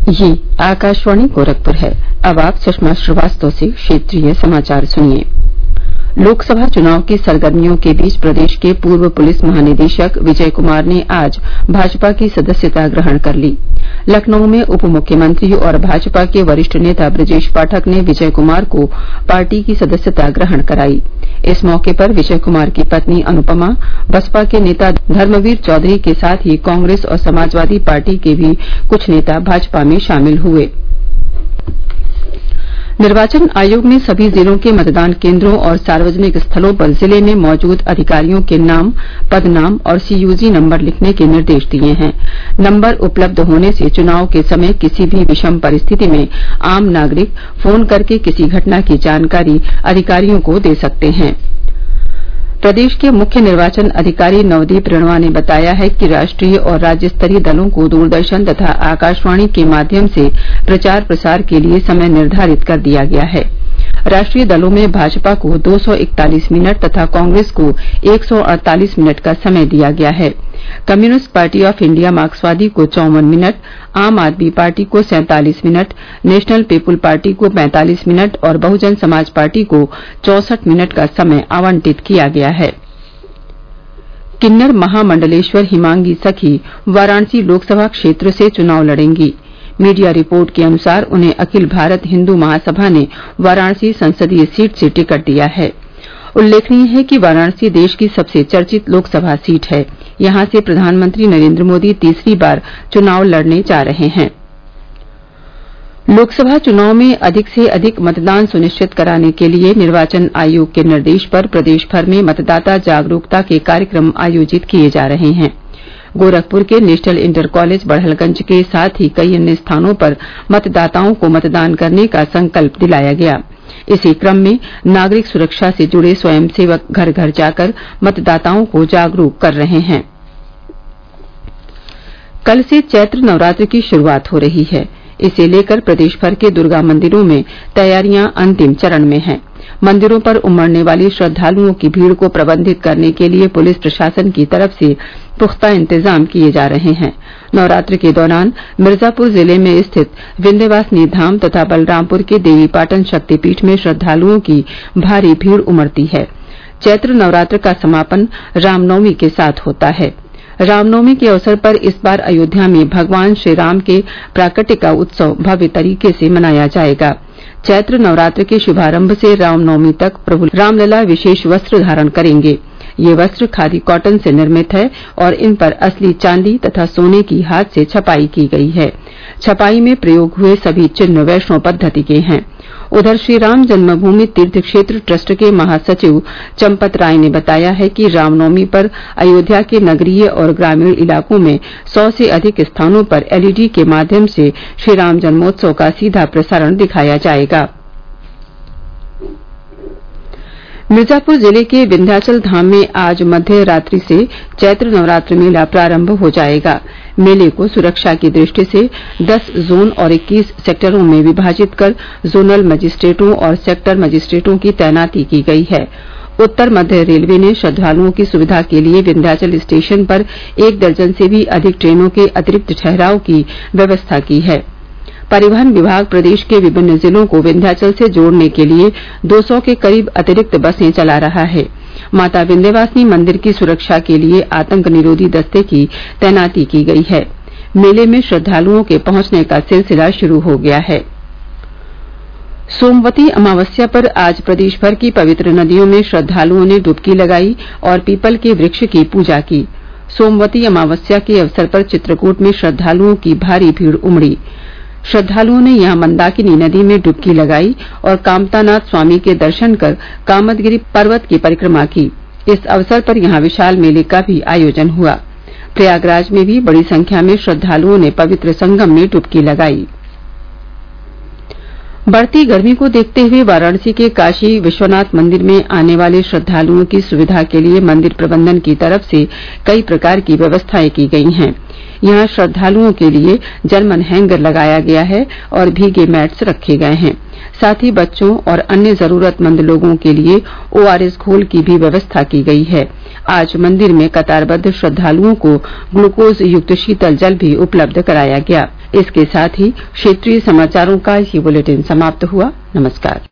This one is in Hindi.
ये आकाशवाणी गोरखपुर है। अब आप सुषमा श्रीवास्तव से क्षेत्रीय समाचार सुनिए। लोकसभा चुनाव की सरगर्मियों के बीच प्रदेश के पूर्व पुलिस महानिदेशक विजय कुमार ने आज भाजपा की सदस्यता ग्रहण कर ली। लखनऊ में उप मुख्यमंत्री और भाजपा के वरिष्ठ नेता ब्रजेश पाठक ने विजय कुमार को पार्टी की सदस्यता ग्रहण कराई। इस मौके पर विजय कुमार की पत्नी अनुपमा, बसपा के नेता धर्मवीर चौधरी के साथ ही कांग्रेस और समाजवादी पार्टी के भी कुछ नेता भाजपा में शामिल हुए। निर्वाचन आयोग ने सभी जिलों के मतदान केन्द्रों और सार्वजनिक स्थलों पर जिले में मौजूद अधिकारियों के नाम, पदनाम और सीयूजी नंबर लिखने के निर्देश दिए हैं। नंबर उपलब्ध होने से चुनाव के समय किसी भी विषम परिस्थिति में आम नागरिक फोन करके किसी घटना की जानकारी अधिकारियों को दे सकते हैं। प्रदेश के मुख्य निर्वाचन अधिकारी नवदीप रेणुआ ने बताया है कि राष्ट्रीय और राज्य स्तरीय दलों को दूरदर्शन तथा आकाशवाणी के माध्यम से प्रचार प्रसार के लिए समय निर्धारित कर दिया गया है। राष्ट्रीय दलों में भाजपा को 241 मिनट तथा कांग्रेस को 148 मिनट का समय दिया गया है। कम्युनिस्ट पार्टी ऑफ इंडिया मार्क्सवादी को 54 मिनट, आम आदमी पार्टी को 47 मिनट, नेशनल पीपुल पार्टी को 45 मिनट और बहुजन समाज पार्टी को 64 मिनट का समय आवंटित किया गया है। किन्नर महामंडलेश्वर हिमांगी सखी वाराणसी लोकसभा क्षेत्र से चुनाव लड़ेंगी। मीडिया रिपोर्ट के अनुसार उन्हें अखिल भारत हिंदू महासभा ने वाराणसी संसदीय सीट से टिकट दिया है। उल्लेखनीय है कि वाराणसी देश की सबसे चर्चित लोकसभा सीट है। यहां से प्रधानमंत्री नरेंद्र मोदी तीसरी बार चुनाव लड़ने जा रहे हैं। लोकसभा चुनाव में अधिक से अधिक मतदान सुनिश्चित कराने के लिए निर्वाचन आयोग के निर्देश पर प्रदेश भर में मतदाता जागरूकता के कार्यक्रम आयोजित किए जा रहे हैं। गोरखपुर के नेशनल इंटर कॉलेज बड़हलगंज के साथ ही कई अन्य स्थानों पर मतदाताओं को मतदान करने का संकल्प दिलाया गया। इसी क्रम में नागरिक सुरक्षा से जुड़े स्वयंसेवक घर घर जाकर मतदाताओं को जागरूक कर रहे हैं। कल से चैत्र नवरात्र की शुरुआत हो रही है। इसे लेकर प्रदेश भर के दुर्गा मंदिरों में तैयारियां अंतिम चरण में हैं। मंदिरों पर उमड़ने वाली श्रद्धालुओं की भीड़ को प्रबंधित करने के लिए पुलिस प्रशासन की तरफ से पुख्ता इंतजाम किए जा रहे हैं। नवरात्र के दौरान मिर्जापुर जिले में स्थित विंध्यवासिनी धाम तथा बलरामपुर के देवीपाटन शक्तिपीठ में श्रद्धालुओं की भारी भीड़ उमड़ती है। चैत्र नवरात्र का समापन रामनवमी के साथ होता है। रामनवमी के अवसर पर इस बार अयोध्या में भगवान श्रीराम के प्राकट्य का उत्सव भव्य तरीके से मनाया जाएगा। चैत्र नवरात्र के शुभारंभ से रामनवमी तक प्रभु रामलला विशेष वस्त्र धारण करेंगे। ये वस्त्र खादी कॉटन से निर्मित है और इन पर असली चांदी तथा सोने की हाथ से छपाई की गई है। छपाई में प्रयोग हुए सभी चिन्ह वैष्णव पद्धति के हैं। उधर श्रीराम जन्मभूमि तीर्थ क्षेत्र ट्रस्ट के महासचिव चंपत राय ने बताया है कि रामनवमी पर अयोध्या के नगरीय और ग्रामीण इलाकों में 100 से अधिक स्थानों पर एलईडी के माध्यम से श्रीराम जन्मोत्सव का सीधा प्रसारण दिखाया जाएगा। मिर्जापुर जिले के विंध्याचल धाम में आज मध्य रात्रि से चैत्र नवरात्र मेला प्रारंभ हो जाएगा। मेले को सुरक्षा की दृष्टि से 10 जोन और 21 सेक्टरों में विभाजित कर जोनल मजिस्ट्रेटों और सेक्टर मजिस्ट्रेटों की तैनाती की गई है। उत्तर मध्य रेलवे ने श्रद्धालुओं की सुविधा के लिए विंध्याचल स्टेशन पर 1 दर्जन से भी अधिक ट्रेनों के अतिरिक्त ठहराव की व्यवस्था की है। परिवहन विभाग प्रदेश के विभिन्न जिलों को विंध्याचल से जोड़ने के लिए 200 के करीब अतिरिक्त बसें चला रहा है। माता विंध्यवासिनी मंदिर की सुरक्षा के लिए आतंक निरोधी दस्ते की तैनाती की गई है। मेले में श्रद्धालुओं के पहुंचने का सिलसिला शुरू हो गया है। सोमवती अमावस्या पर आज प्रदेश भर की पवित्र नदियों में श्रद्धालुओं ने डुबकी लगाई और पीपल के वृक्ष की पूजा की। सोमवती अमावस्या के अवसर पर चित्रकूट में श्रद्धालुओं की भारी भीड़ उमड़ी। श्रद्धालुओं ने यहां मंदाकिनी नदी में डुबकी लगाई और कामतानाथ स्वामी के दर्शन कर कामदगिरि पर्वत की परिक्रमा की। इस अवसर पर यहां विशाल मेले का भी आयोजन हुआ। प्रयागराज में भी बड़ी संख्या में श्रद्धालुओं ने पवित्र संगम में डुबकी लगाई। बढ़ती गर्मी को देखते हुए वाराणसी के काशी विश्वनाथ मंदिर में आने वाले श्रद्धालुओं की सुविधा के लिए मंदिर प्रबंधन की तरफ से कई प्रकार की व्यवस्थाएं की गई हैं। यहां श्रद्धालुओं के लिए जर्मन हैंगर लगाया गया है और भीगे मैट्स रखे गए हैं। साथ ही बच्चों और अन्य जरूरतमंद लोगों के लिए ORS घोल की भी व्यवस्था की गई है। आज मंदिर में कतारबद्ध श्रद्धालुओं को ग्लूकोज युक्त शीतल जल भी उपलब्ध कराया गया। इसके साथ ही क्षेत्रीय समाचारों का ये बुलेटिन समाप्त हुआ। नमस्कार।